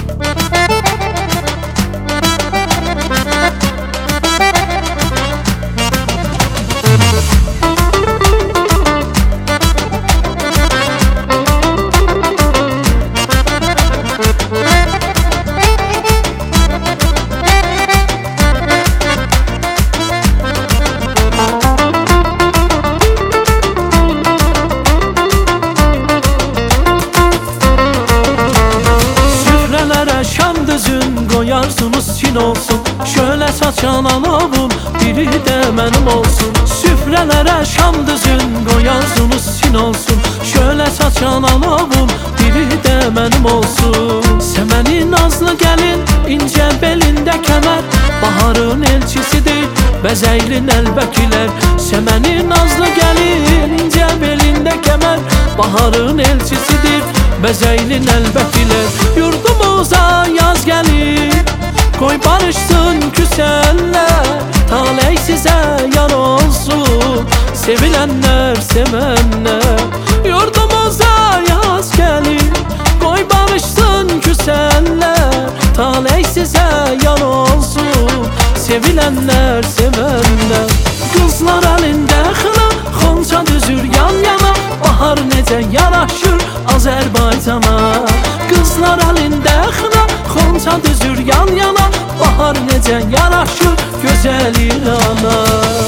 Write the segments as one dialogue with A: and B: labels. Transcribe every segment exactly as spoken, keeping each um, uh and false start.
A: Koyarsınız Çin olsun, şöyle saçan alavun biri de benim olsun. Süfrelere şam düzün koyarsınız Çin olsun, şöyle saçan alavun biri de benim olsun. Semeni nazlı gelin, ince belinde kemer, baharın elçisidir Bezeylin elbekiler. Semeni nazlı gelin, ince belinde kemer, baharın elçisidir Bezeylin elbekiler. Yurdumuza yaz gelir, koy barışsın küsenler, taley size yar olsun, sevilenler sevenler. Yurdumuza yaz gelir, koy barışsın küsenler, taley size yar olsun, sevilenler sevenler. Kızlar elinde xına, xonça düzür yan yana, bahar necə yaraşır Azərbaycana. Kızlar elində xına, xonça düzür yan yana, bahar necə yaraşır gözəl İrana.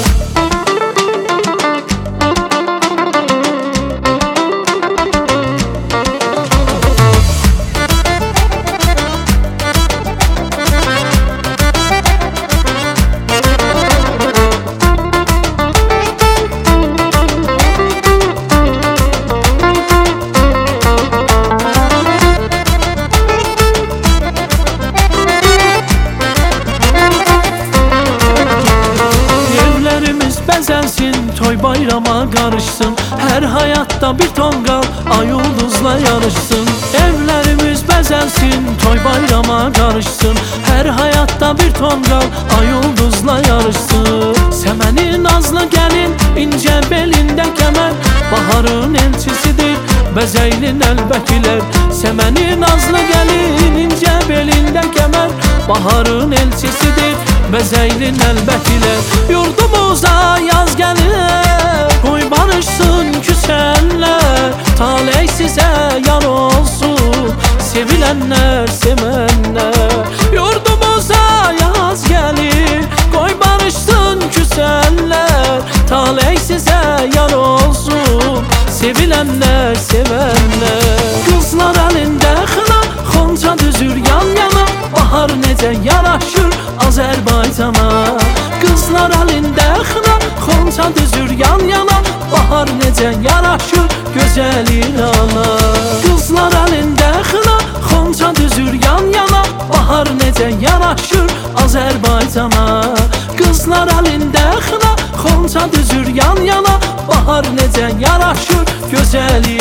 A: Bezensin, toy bayrama karışsın, her hayatta bir tongal ay yıldızla yarışsın. Evlerimiz bezensin, toy bayrama karışsın, her hayatta bir tongal ay yıldızla yarışsın. Semeni nazlı gelin, ince belinde kemer, baharın elçisidir Bezeylin elbekiler. Semeni nazlı gelin, ince belinde kemer, baharın elçisidir Bezeylin elbekiler. Yurdumuza yaz gelir, koy barışsın küsenler, taley size yar olsun, sevilenler sevenler. Yurdumuza yaz gelir, koy barışsın küsenler, taley size yar olsun, sevilenler sevenler. Kızlar elinde xına, xonça düzür yan yana, bahar necə yaraşır Azərbaycana. Kızlar elində xına, xonça düzür yan yana, bahar necə yaraşır gözəl İrana. Kızlar elində xına, xonça düzür yan yana, bahar necə yaraşır Azərbaycana. Kızlar elində xına, xonça düzür yan yana, bahar necə yaraşır gözəl İrana.